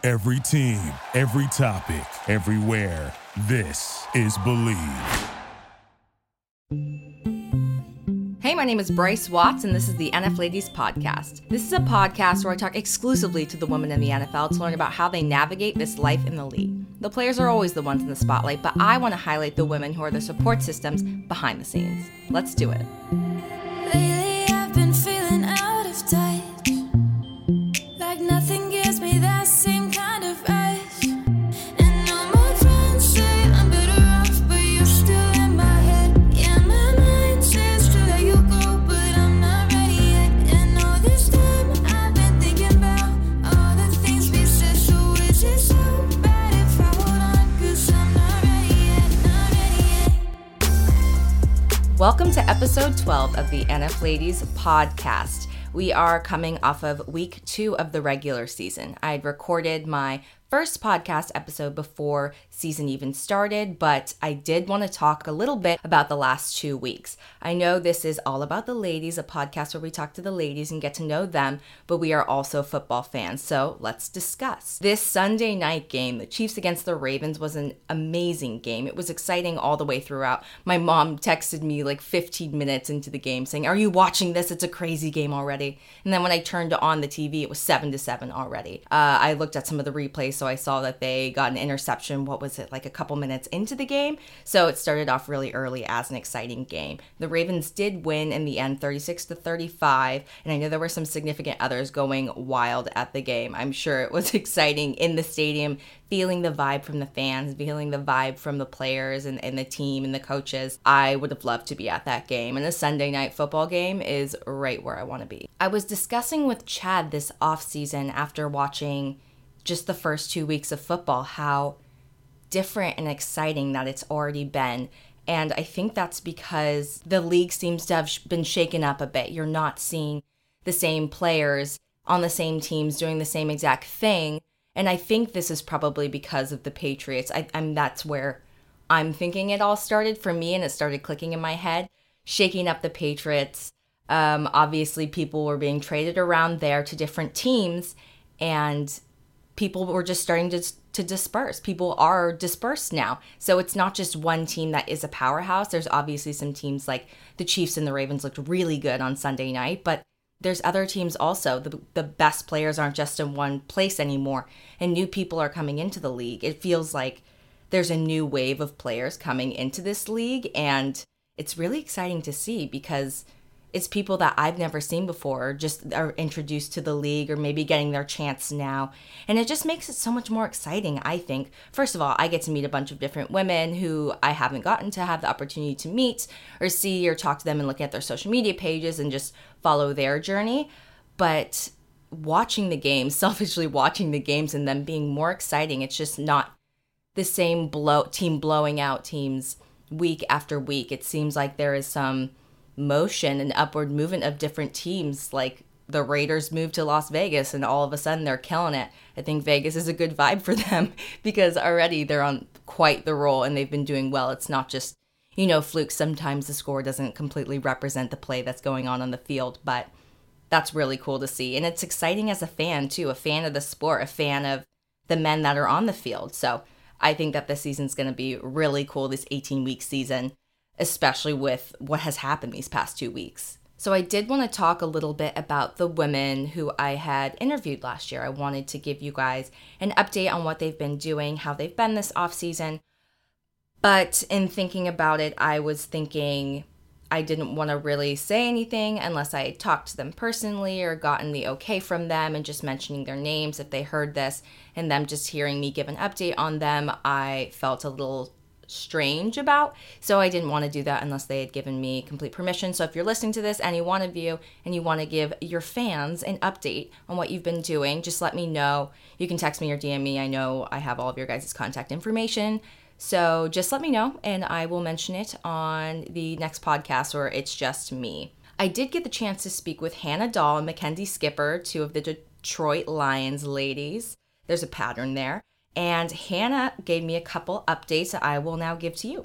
Every team, every topic, everywhere. This is Believe. Hey, my name is Bryce Watts, and this is the NF Ladies Podcast. This is a podcast where I talk exclusively to the women in the NFL to learn about how they navigate this life in the league. The players are always the ones in the spotlight, but I want to highlight the women who are the support systems behind the scenes. Let's do it. Lately I've been feeling out of touch, like nothing gives me that same kind of rush. And all my friends say I'm better off, but you're still in my head. Yeah, my mind says to let you go, but I'm not ready yet. And all this time I've been thinking about all the things we said. So is it so bad if I hold on? 'Cause I'm not ready yet, not ready yet. Welcome to episode 12 of the NF Ladies Podcast. We are coming off of week 2 of the regular season. I had recorded my first podcast episode before season even started, but I did want to talk a little bit about the last 2 weeks. I know this is all about the ladies, a podcast where we talk to the ladies and get to know them, but we are also football fans, so let's discuss. This Sunday night game, the Chiefs against the Ravens, was an amazing game. It was exciting all the way throughout. My mom texted me like 15 minutes into the game saying, "Are you watching this? It's a crazy game already." And then when I turned on the TV, it was 7-7 already. I looked at some of the replays, so I saw that they got an interception, what was it, like a couple minutes into the game? So it started off really early as an exciting game. The Ravens did win in the end, 36-35, and I know there were some significant others going wild at the game. I'm sure it was exciting in the stadium, feeling the vibe from the fans, feeling the vibe from the players and the team and the coaches. I would have loved to be at that game, and a Sunday night football game is right where I want to be. I was discussing with Chad this offseason after watching just the first 2 weeks of football, how different and exciting that it's already been. And I think that's because the league seems to have been shaken up a bit. You're not seeing the same players on the same teams doing the same exact thing. And I think this is probably because of the Patriots. That's where I'm thinking it all started for me, and it started clicking in my head. Shaking up the Patriots. Obviously, people were being traded around there to different teams, and people were just starting to disperse. People are dispersed now. So it's not just one team that is a powerhouse. There's obviously some teams like the Chiefs and the Ravens looked really good on Sunday night, but there's other teams also. The best players aren't just in one place anymore, and new people are coming into the league. It feels like there's a new wave of players coming into this league, and it's really exciting to see because it's people that I've never seen before, just are introduced to the league or maybe getting their chance now. And it just makes it so much more exciting, I think. First of all, I get to meet a bunch of different women who I haven't gotten to have the opportunity to meet or see or talk to them and look at their social media pages and just follow their journey. But watching the games, selfishly watching the games and them being more exciting, it's just not the same team blowing out teams week after week. It seems like there is some motion and upward movement of different teams. Like the Raiders moved to Las Vegas and all of a sudden they're killing it. I think Vegas is a good vibe for them because already they're on quite the roll and they've been doing well. It's not just, fluke. Sometimes the score doesn't completely represent the play that's going on the field, but that's really cool to see. And it's exciting as a fan too, a fan of the sport, a fan of the men that are on the field. So I think that this season's going to be really cool, this 18-week season, especially with what has happened these past 2 weeks. So I did want to talk a little bit about the women who I had interviewed last year. I wanted to give you guys an update on what they've been doing, how they've been this offseason. But in thinking about it, I was thinking I didn't want to really say anything unless I had talked to them personally or gotten the okay from them, and just mentioning their names if they heard this and them just hearing me give an update on them, I felt a little strange about. So I didn't want to do that unless they had given me complete permission. So if you're listening to this, any one of you, and you want to give your fans an update on what you've been doing, just let me know. You can text me or DM me. I know I have all of your guys' contact information. So just let me know and I will mention it on the next podcast, or it's just me. I did get the chance to speak with Hannah Dahl and Mackenzie Skipper, two of the Detroit Lions ladies. There's a pattern there. And Hannah gave me a couple updates that I will now give to you.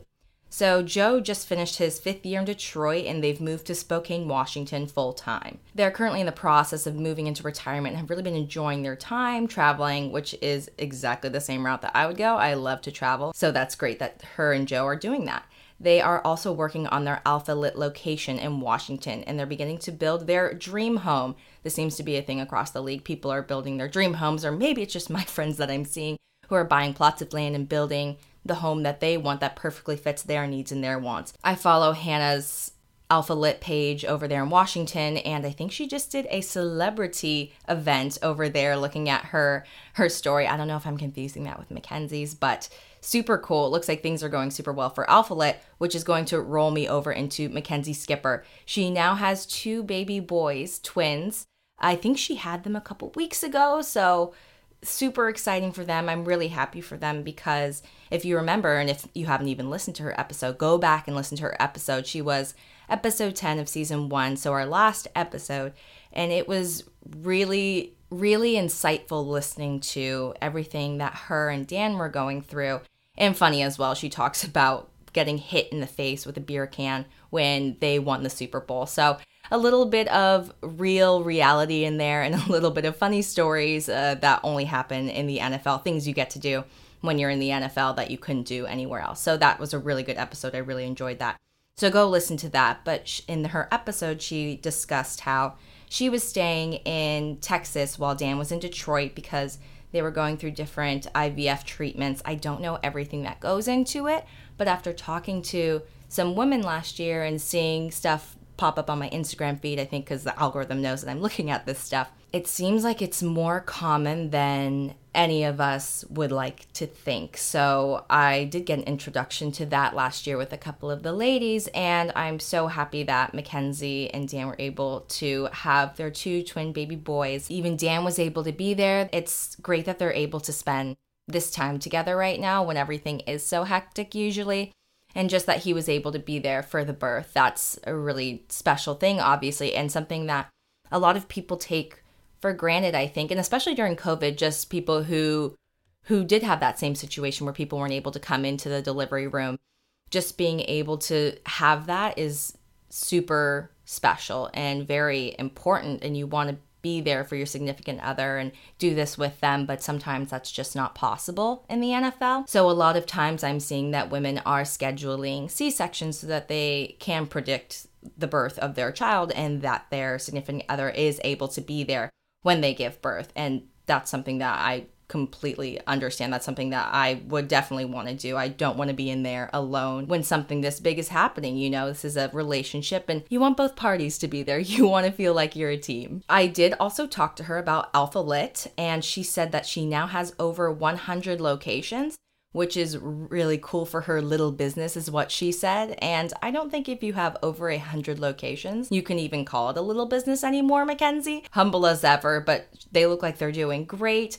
So Joe just finished his 5th year in Detroit, and they've moved to Spokane, Washington full time. They're currently in the process of moving into retirement and have really been enjoying their time traveling, which is exactly the same route that I would go. I love to travel, so that's great that her and Joe are doing that. They are also working on their Alpha Lit location in Washington, and they're beginning to build their dream home. This seems to be a thing across the league. People are building their dream homes, or maybe it's just my friends that I'm seeing who are buying plots of land and building the home that they want that perfectly fits their needs and their wants. I follow Hannah's Alpha Lit page over there in Washington, and I think she just did a celebrity event over there looking at her story. I don't know if I'm confusing that with Mackenzie's, but super cool. It looks like things are going super well for Alpha Lit, which is going to roll me over into Mackenzie Skipper. She now has 2 baby boys, twins. I think she had them a couple weeks ago, so super exciting for them. I'm really happy for them because if you remember, and if you haven't even listened to her episode, go back and listen to her episode. She was episode 10 of season 1, so our last episode, and it was really, really insightful listening to everything that her and Dan were going through, and funny as well. She talks about getting hit in the face with a beer can when they won the Super Bowl. So a little bit of real reality in there and a little bit of funny stories that only happen in the NFL, things you get to do when you're in the NFL that you couldn't do anywhere else. So that was a really good episode. I really enjoyed that. So go listen to that. But in her episode, she discussed how she was staying in Texas while Dan was in Detroit because they were going through different IVF treatments. I don't know everything that goes into it, but after talking to some women last year and seeing stuff pop up on my Instagram feed, I think because the algorithm knows that I'm looking at this stuff, it seems like it's more common than any of us would like to think. So I did get an introduction to that last year with a couple of the ladies, and I'm so happy that Mackenzie and Dan were able to have their 2 twin baby boys. Even Dan was able to be there. It's great that they're able to spend this time together right now when everything is so hectic usually. And just that he was able to be there for the birth, that's a really special thing, obviously, and something that a lot of people take for granted, I think, and especially during COVID, just people who did have that same situation where people weren't able to come into the delivery room. Just being able to have that is super special and very important, and you want to be there for your significant other and do this with them, but sometimes that's just not possible in the NFL. So a lot of times I'm seeing that women are scheduling C-sections so that they can predict the birth of their child and that their significant other is able to be there when they give birth. And that's something that I completely understand. That's something that I would definitely want to do. I don't want to be in there alone when something this big is happening. You know, this is a relationship and you want both parties to be there. You want to feel like you're a team. I did also talk to her about Alpha Lit, and she said that she now has over 100 locations, which is really cool for her little business is what she said. And I don't think if you have over 100 locations, you can even call it a little business anymore, Mackenzie. Humble as ever, but they look like they're doing great.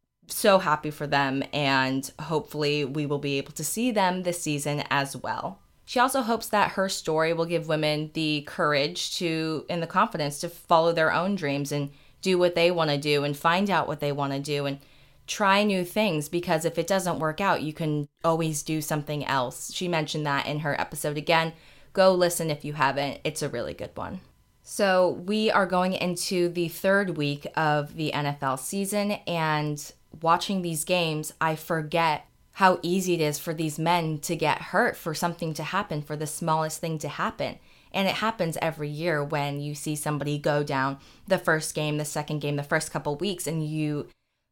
So happy for them, and hopefully we will be able to see them this season as well. She also hopes that her story will give women the courage to and the confidence to follow their own dreams and do what they want to do and find out what they want to do and try new things, because if it doesn't work out, you can always do something else. She mentioned that in her episode. Again, go listen if you haven't. It's a really good one. So we are going into the 3rd week of the NFL season, and watching these games, I forget how easy it is for these men to get hurt, for something to happen, for the smallest thing to happen. And it happens every year when you see somebody go down the first game, the second game, the first couple weeks, and you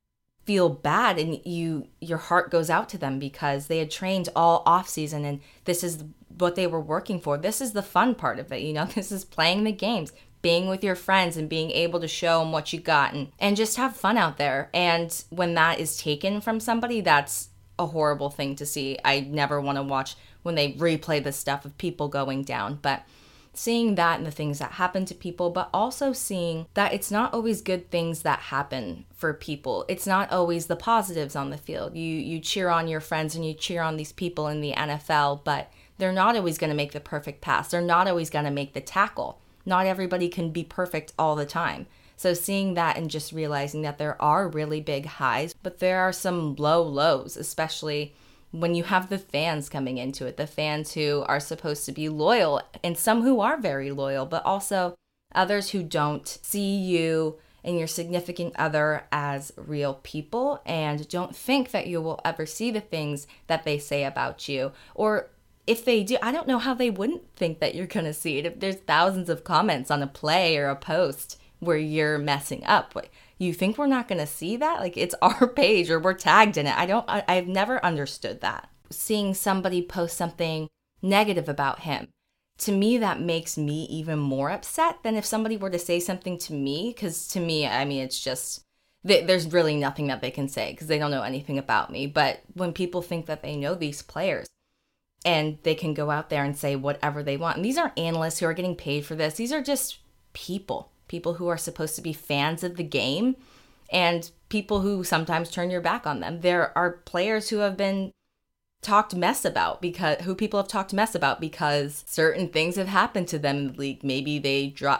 feel bad and your heart goes out to them because they had trained all off season and this is what they were working for. This is the fun part of it, you know, this is playing the games, being with your friends and being able to show them what you got and just have fun out there. And when that is taken from somebody, that's a horrible thing to see. I never want to watch when they replay the stuff of people going down, but seeing that and the things that happen to people, but also seeing that it's not always good things that happen for people. It's not always the positives on the field. You cheer on your friends and you cheer on these people in the NFL, but they're not always going to make the perfect pass. They're not always going to make the tackle. Not everybody can be perfect all the time. So seeing that and just realizing that there are really big highs, but there are some low lows, especially when you have the fans coming into it, the fans who are supposed to be loyal, and some who are very loyal, but also others who don't see you and your significant other as real people and don't think that you will ever see the things that they say about you. Or if they do, I don't know how they wouldn't think that you're going to see it. If there's thousands of comments on a play or a post where you're messing up, you think we're not going to see that? Like, it's our page or we're tagged in it. I've never understood that. Seeing somebody post something negative about him, to me, that makes me even more upset than if somebody were to say something to me. Because to me, I mean, it's just, there's really nothing that they can say because they don't know anything about me. But when people think that they know these players and they can go out there and say whatever they want, and these aren't analysts who are getting paid for this. These are just people who are supposed to be fans of the game and people who sometimes turn your back on them. There are players who have been talked mess about because certain things have happened to them in the league. Maybe they dropped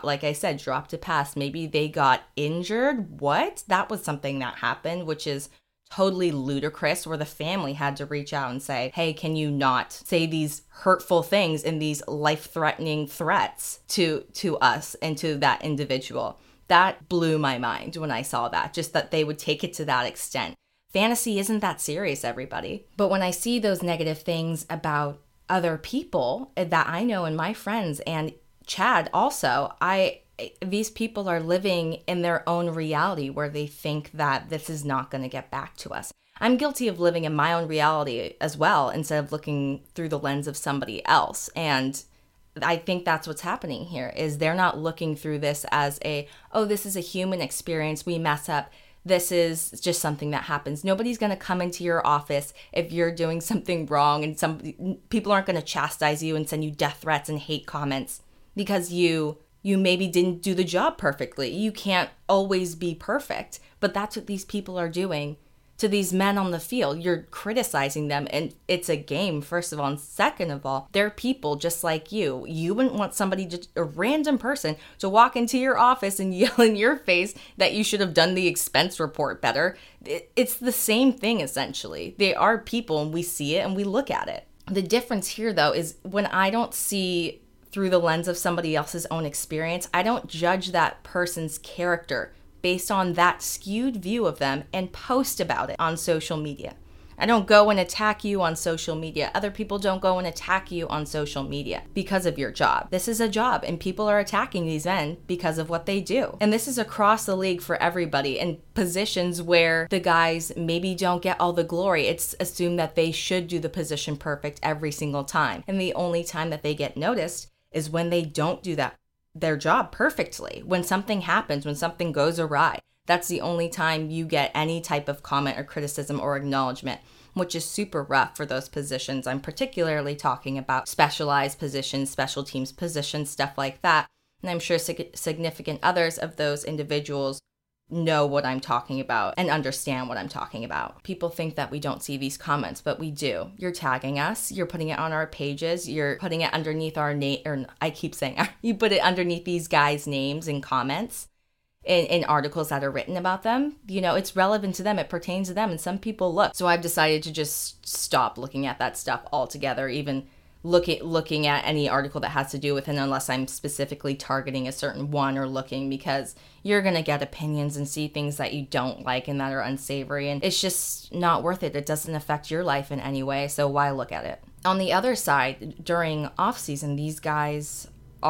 a pass. Maybe they got injured. What? That was something that happened, which is totally ludicrous, where the family had to reach out and say, hey, can you not say these hurtful things and these life-threatening threats to us and to that individual. That blew my mind when I saw that, just that they would take it to that extent. Fantasy isn't that serious, everybody. But when I see those negative things about other people that I know and my friends and Chad also, these people are living in their own reality where they think that this is not going to get back to us. I'm guilty of living in my own reality as well instead of looking through the lens of somebody else. And I think that's what's happening here, is they're not looking through this as this is a human experience. We mess up. This is just something that happens. Nobody's going to come into your office if you're doing something wrong, and people aren't going to chastise you and send you death threats and hate comments because you maybe didn't do the job perfectly. You can't always be perfect, but that's what these people are doing to these men on the field. You're criticizing them, and it's a game, first of all, and second of all, they're people just like you. You wouldn't want somebody, just a random person, to walk into your office and yell in your face that you should have done the expense report better. It's the same thing, essentially. They are people, and we see it and we look at it. The difference here, though, is when I don't see through the lens of somebody else's own experience, I don't judge that person's character based on that skewed view of them and post about it on social media. I don't go and attack you on social media. Other people don't go and attack you on social media because of your job. This is a job, and people are attacking these men because of what they do. And this is across the league for everybody in positions where the guys maybe don't get all the glory. It's assumed that they should do the position perfect every single time. And the only time that they get noticed is when they don't do their job perfectly. When something happens, when something goes awry, that's the only time you get any type of comment or criticism or acknowledgement, which is super rough for those positions. I'm particularly talking about specialized positions, special teams positions, stuff like that. And I'm sure significant others of those individuals know what I'm talking about and understand what I'm talking about. People think that we don't see these comments, but we do. You're tagging us, you're putting it on our pages, you're putting it underneath our name, or I keep saying, you put it underneath these guys' names in comments, in articles that are written about them. You know, it's relevant to them, it pertains to them, and some people look. So I've decided to just stop looking at that stuff altogether, even looking at any article that has to do with it, unless I'm specifically targeting a certain one or looking, because you're going to get opinions and see things that you don't like and that are unsavory, and it's just not worth it. It doesn't affect your life in any way, so why look at it? On the other side, during off season, these guys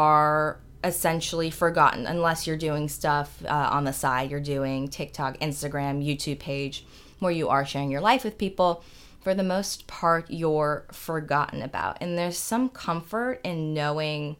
are essentially forgotten unless you're doing stuff on the side. You're doing TikTok, Instagram, YouTube page where you are sharing your life with people. For the most part, you're forgotten about. And there's some comfort in knowing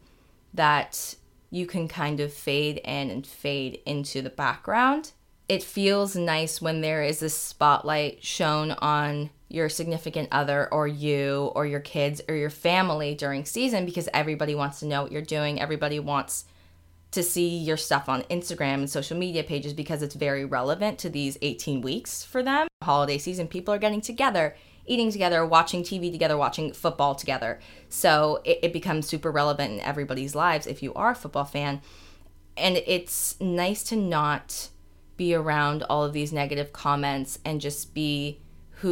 that you can kind of fade in and fade into the background. It feels nice when there is a spotlight shown on your significant other or you or your kids or your family during season, because everybody wants to know what you're doing. Everybody wants to see your stuff on Instagram and social media pages because it's very relevant to these 18 weeks for them. Holiday season, people are getting together, eating together, watching TV together, watching football together. So it becomes super relevant in everybody's lives if you are a football fan. And it's nice to not be around all of these negative comments and just be who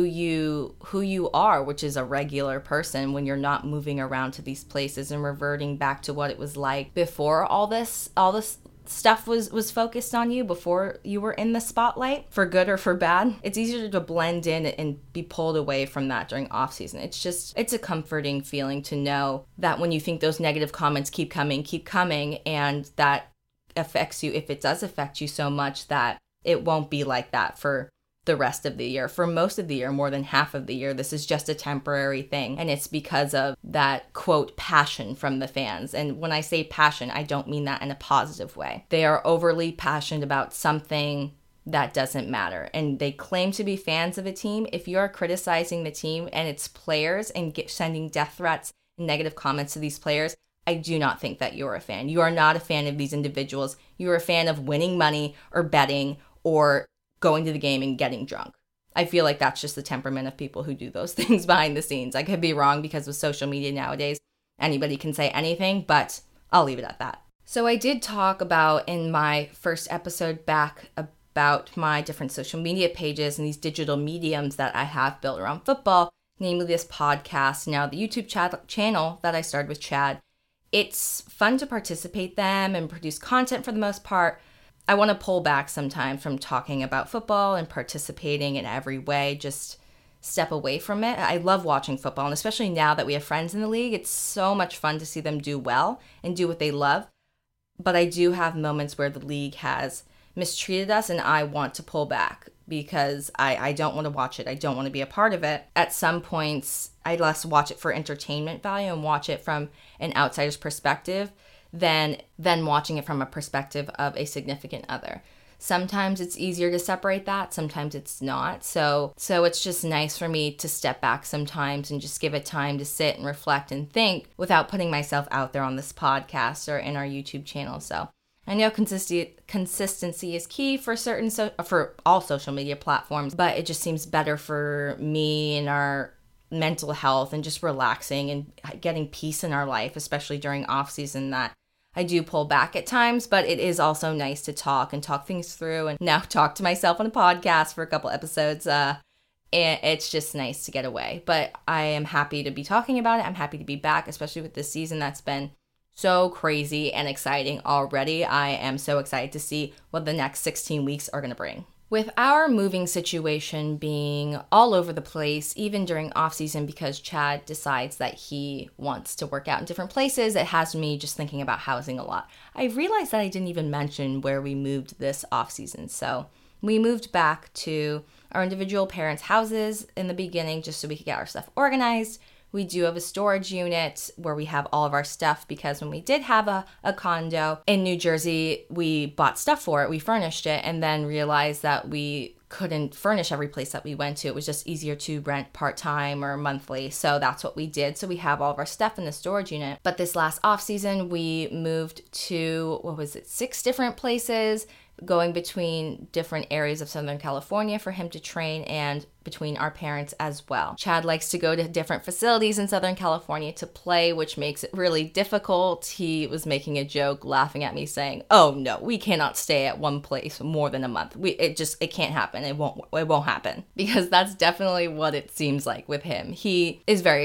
you are, which is a regular person when you're not moving around to these places and reverting back to what it was like before all this stuff was focused on you, before you were in the spotlight, for good or for bad. It's easier to blend in and be pulled away from that during off season. It's a comforting feeling to know that when you think those negative comments keep coming, and that affects you, if it does affect you so much, that it won't be like that for the rest of the year. For most of the year, more than half of the year, this is just a temporary thing. And it's because of that, quote, passion from the fans. And when I say passion, I don't mean that in a positive way. They are overly passionate about something that doesn't matter. And they claim to be fans of a team. If you're criticizing the team and its players and sending death threats and negative comments to these players, I do not think that you're a fan. You are not a fan of these individuals. You're a fan of winning money or betting or going to the game and getting drunk. I feel like that's just the temperament of people who do those things behind the scenes. I could be wrong because with social media nowadays, anybody can say anything, but I'll leave it at that. So I did talk about in my first episode back about my different social media pages and these digital mediums that I have built around football, namely this podcast, now the YouTube channel that I started with Chad. It's fun to participate them and produce content for the most part. I want to pull back sometimes from talking about football and participating in every way, just step away from it. I love watching football, and especially now that we have friends in the league, it's so much fun to see them do well and do what they love. But I do have moments where the league has mistreated us, and I want to pull back because I don't want to watch it. I don't want to be a part of it. At some points, I less watch it for entertainment value and watch it from an outsider's perspective than watching it from a perspective of a significant other. Sometimes it's easier to separate that, sometimes it's not. So it's just nice for me to step back sometimes and just give it time to sit and reflect and think without putting myself out there on this podcast or in our YouTube channel. So I know consistency is key for for all social media platforms, but it just seems better for me and our mental health and just relaxing and getting peace in our life, especially during off season, that I do pull back at times. But it is also nice to talk things through, and now talk to myself on a podcast for a couple episodes. And it's just nice to get away. But I am happy to be talking about it. I'm happy to be back, especially with this season that's been so crazy and exciting already. I am so excited to see what the next 16 weeks are going to bring. With our moving situation being all over the place, even during off season, because Chad decides that he wants to work out in different places, it has me just thinking about housing a lot. I realized that I didn't even mention where we moved this off season. So we moved back to our individual parents' houses in the beginning just so we could get our stuff organized. We do have a storage unit where we have all of our stuff, because when we did have a condo in New Jersey, we bought stuff for it, we furnished it, and then realized that we couldn't furnish every place that we went to. It was just easier to rent part-time or monthly. So that's what we did. So we have all of our stuff in the storage unit. But this last off season, we moved to, 6 different places, going between different areas of Southern California for him to train, and between our parents as well. Chad likes to go to different facilities in Southern California to play, which makes it really difficult. He was making a joke, laughing at me, saying, "Oh no, we cannot stay at one place more than a month. It can't happen. It won't happen." Because that's definitely what it seems like with him. He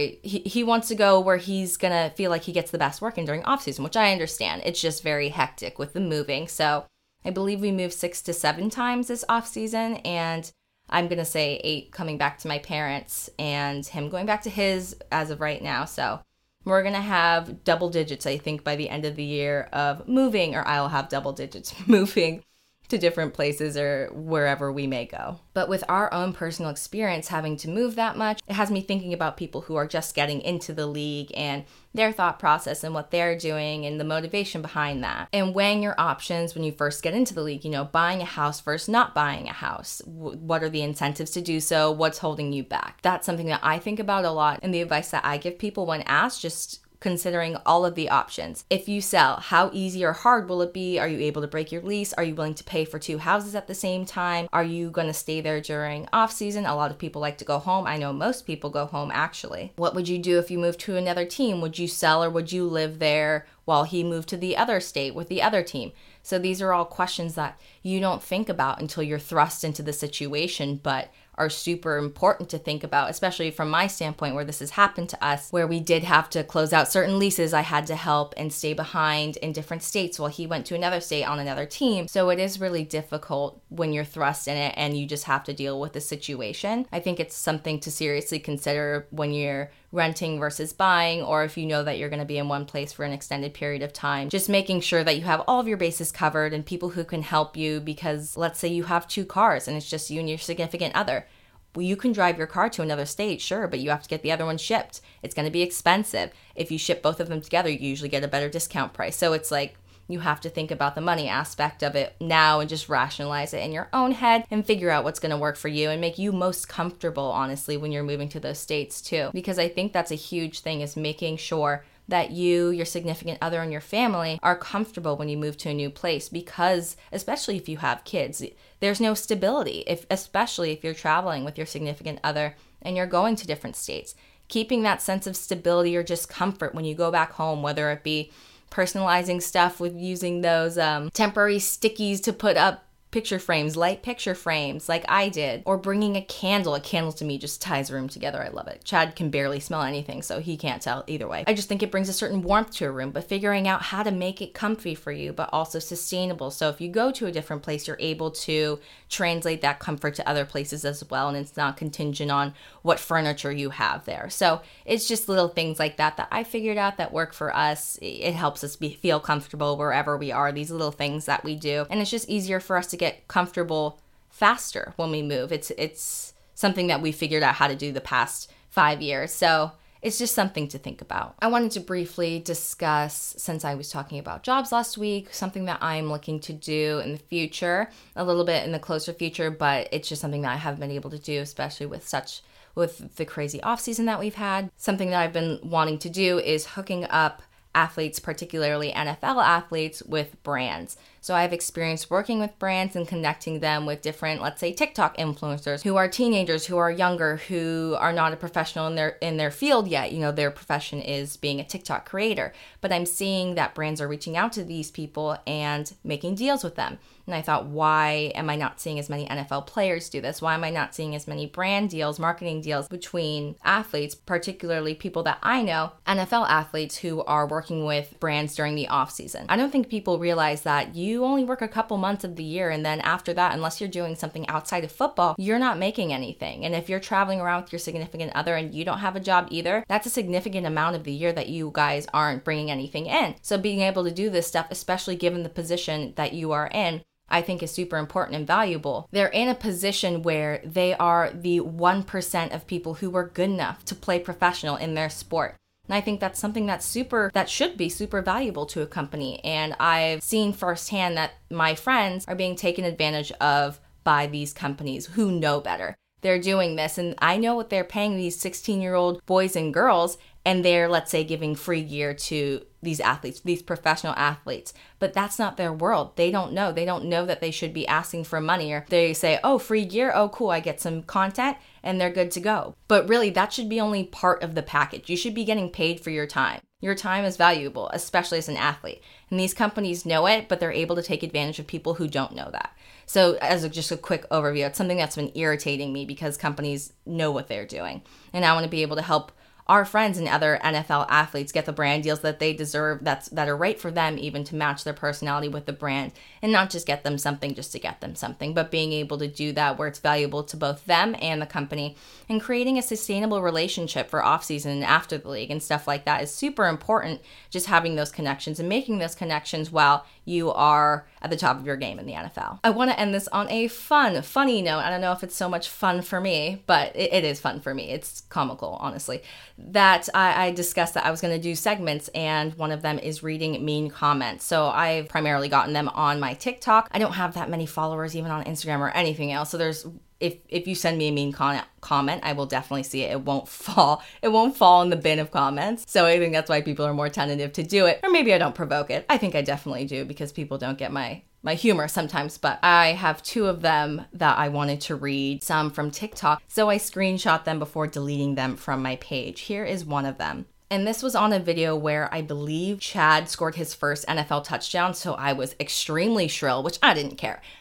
wants to go where he's gonna feel like he gets the best work in during off season, which I understand. It's just very hectic with the moving. So I believe we moved 6 to 7 times this off season, and I'm going to say 8 coming back to my parents and him going back to his as of right now. So we're going to have double digits, I think, by the end of the year of moving, or I'll have double digits moving to different places or wherever we may go. But with our own personal experience having to move that much, it has me thinking about people who are just getting into the league and their thought process and what they're doing and the motivation behind that. And weighing your options when you first get into the league, buying a house versus not buying a house. What are the incentives to do so? What's holding you back? That's something that I think about a lot, and the advice that I give people when asked, just considering all of the options. If you sell, how easy or hard will it be? Are you able to break your lease? Are you willing to pay for 2 houses at the same time? Are you going to stay there during off season? A lot of people like to go home. I know most people go home, actually. What would you do if you moved to another team? Would you sell, or would you live there while he moved to the other state with the other team? So these are all questions that you don't think about until you're thrust into the situation, but are super important to think about, especially from my standpoint where this has happened to us, where we did have to close out certain leases. I had to help and stay behind in different states while he went to another state on another team. So it is really difficult when you're thrust in it and you just have to deal with the situation. I think it's something to seriously consider when you're renting versus buying, or if you know that you're going to be in one place for an extended period of time, just making sure that you have all of your bases covered and people who can help you, because let's say you have 2 cars and it's just you and your significant other. Well, you can drive your car to another state, sure, but you have to get the other one shipped. It's going to be expensive. If you ship both of them together, you usually get a better discount price. So it's like, you have to think about the money aspect of it now and just rationalize it in your own head and figure out what's going to work for you and make you most comfortable, honestly, when you're moving to those states too. Because I think that's a huge thing, is making sure that you, your significant other, and your family are comfortable when you move to a new place, because especially if you have kids, there's no stability, especially if you're traveling with your significant other and you're going to different states. Keeping that sense of stability or just comfort when you go back home, whether it be personalizing stuff with using those temporary stickies to put up picture frames, light picture frames like I did, or bringing a candle. A candle to me just ties a room together. I love it. Chad can barely smell anything, so he can't tell either way. I just think it brings a certain warmth to a room, but figuring out how to make it comfy for you, but also sustainable. So if you go to a different place, you're able to translate that comfort to other places as well, and it's not contingent on what furniture you have there. So it's just little things like that that I figured out that work for us. It helps us feel comfortable wherever we are, these little things that we do, and it's just easier for us to get comfortable faster when we move. It's something that we figured out how to do the past 5 years. So it's just something to think about. I wanted to briefly discuss, since I was talking about jobs last week, something that I'm looking to do in the future, a little bit in the closer future, but it's just something that I haven't been able to do, especially with the crazy off season that we've had. Something that I've been wanting to do is hooking up athletes, particularly NFL athletes, with brands. So I have experience working with brands and connecting them with different, let's say, TikTok influencers who are teenagers, who are younger, who are not a professional in their field yet. You know, their profession is being a TikTok creator. But I'm seeing that brands are reaching out to these people and making deals with them. And I thought, why am I not seeing as many NFL players do this? Why am I not seeing as many brand deals, marketing deals between athletes, particularly people that I know, NFL athletes who are working with brands during the off season? I don't think people realize that you only work a couple months of the year, and then after that, unless you're doing something outside of football, you're not making anything. And if you're traveling around with your significant other and you don't have a job either, that's a significant amount of the year that you guys aren't bringing anything in. So being able to do this stuff, especially given the position that you are in, I think is super important and valuable. They're in a position where they are the 1% of people who are good enough to play professional in their sport. And I think that's something that should be super valuable to a company. And I've seen firsthand that my friends are being taken advantage of by these companies who know better. They're doing this, and I know what they're paying these 16-year-old boys and girls, and they're, let's say, giving free gear to these athletes, these professional athletes. But that's not their world. They don't know. They don't know that they should be asking for money, or they say, oh, free gear, oh, cool, I get some content, and they're good to go. But really, that should be only part of the package. You should be getting paid for your time. Your time is valuable, especially as an athlete. And these companies know it, but they're able to take advantage of people who don't know that. So as just a quick overview, it's something that's been irritating me because companies know what they're doing. And I want to be able to help our friends and other NFL athletes get the brand deals that they deserve, that are right for them, even to match their personality with the brand, and not just get them something just to get them something, but being able to do that where it's valuable to both them and the company, and creating a sustainable relationship for off-season and after the league and stuff like that is super important. Just having those connections and making those connections while you are at the top of your game in the NFL. I want to end this on a funny note. I don't know if it's so much fun for me, but it is fun for me. It's comical, honestly. That I discussed that I was going to do segments, and one of them is reading mean comments. So I've primarily gotten them on my TikTok. I don't have that many followers even on Instagram or anything else. So if you send me a mean comment, I will definitely see it. It won't fall in the bin of comments. So I think that's why people are more tentative to do it. Or maybe I don't provoke it. I think I definitely do, because people don't get my humor sometimes. But I have 2 of them that I wanted to read, some from TikTok. So I screenshot them before deleting them from my page. Here is one of them. And this was on a video where I believe Chad scored his first NFL touchdown, so I was extremely shrill, which I didn't care.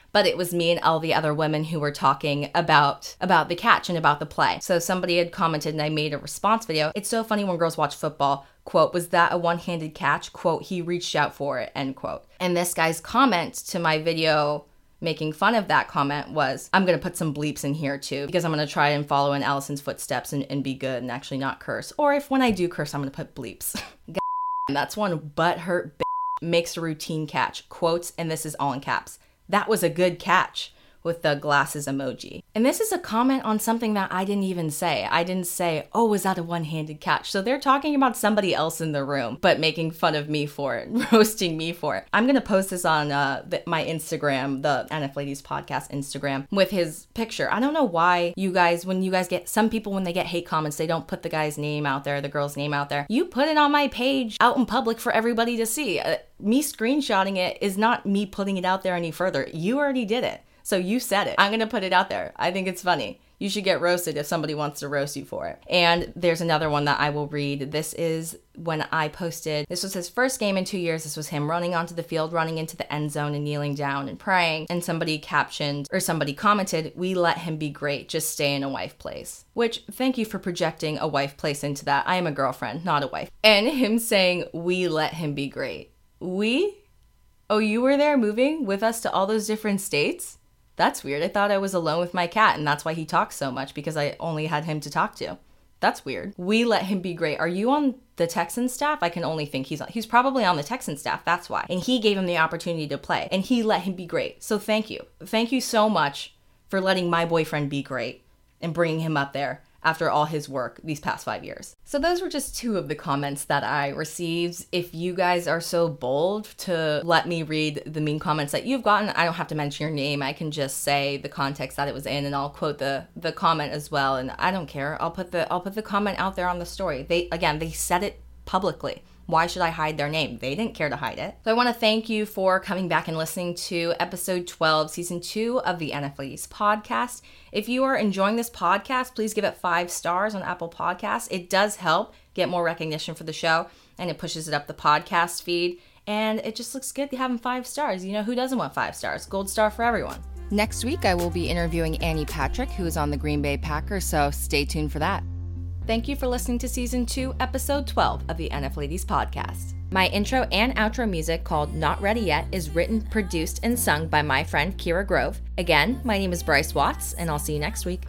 but it was me and all the other women who were talking about the catch and about the play. So somebody had commented and I made a response video. It's so funny when girls watch football. Quote, was that a one-handed catch? Quote, he reached out for it, end quote. And this guy's comment to my video making fun of that comment was, I'm going to put some bleeps in here too, because I'm going to try and follow in Allison's footsteps and be good and actually not curse. Or if when I do curse, I'm going to put bleeps. That's one butthurt bitch makes a routine catch. Quotes, and this is all in caps. That was a good catch. With the glasses emoji. And this is a comment on something that I didn't even say. I didn't say, oh, was that a one-handed catch? So they're talking about somebody else in the room, but making fun of me for it, roasting me for it. I'm gonna post this on my Instagram, the NF Ladies Podcast Instagram, with his picture. I don't know why you guys, when you guys get, some people when they get hate comments, they don't put the guy's name out there, the girl's name out there. You put it on my page out in public for everybody to see. Me screenshotting it is not me putting it out there any further. You already did it. So you said it. I'm going to put it out there. I think it's funny. You should get roasted if somebody wants to roast you for it. And there's another one that I will read. This is when I posted, this was his first game in 2 years. This was him running onto the field, running into the end zone and kneeling down and praying. And somebody captioned, or somebody commented, we let him be great, just stay in a wife place. Which, thank you for projecting a wife place into that. I am a girlfriend, not a wife. And him saying, we let him be great. We? Oh, you were there moving with us to all those different states? That's weird. I thought I was alone with my cat and that's why he talks so much, because I only had him to talk to. That's weird. We let him be great. Are you on the Texans staff? I can only think he's probably on the Texans staff. That's why. And he gave him the opportunity to play and he let him be great. So thank you. Thank you so much for letting my boyfriend be great and bringing him up there after all his work these past 5 years. So those were just two of the comments that I received. If you guys are so bold to let me read the mean comments that you've gotten, I don't have to mention your name. I can just say the context that it was in and I'll quote the comment as well. And I don't care. I'll put the comment out there on the story. They said it publicly. Why should I hide their name? They didn't care to hide it. So I want to thank you for coming back and listening to episode 12, season 2 of the NF Ladies podcast. If you are enjoying this podcast, please give it 5 stars on Apple Podcasts. It does help get more recognition for the show and it pushes it up the podcast feed. And it just looks good having 5 stars. You know, who doesn't want 5 stars? Gold star for everyone. Next week, I will be interviewing Annie Patrick, who is on the Green Bay Packers, so stay tuned for that. Thank you for listening to Season 2, Episode 12 of the NF Ladies Podcast. My intro and outro music, called Not Ready Yet, is written, produced, and sung by my friend Kira Grove. Again, my name is Bryce Watts, and I'll see you next week.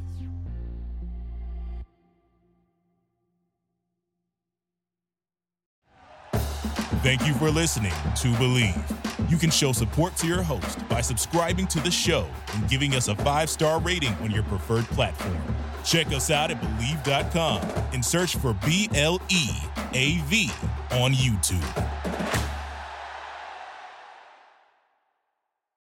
Thank you for listening to Believe. You can show support to your host by subscribing to the show and giving us a 5-star rating on your preferred platform. Check us out at Believe.com and search for BLEAV on YouTube.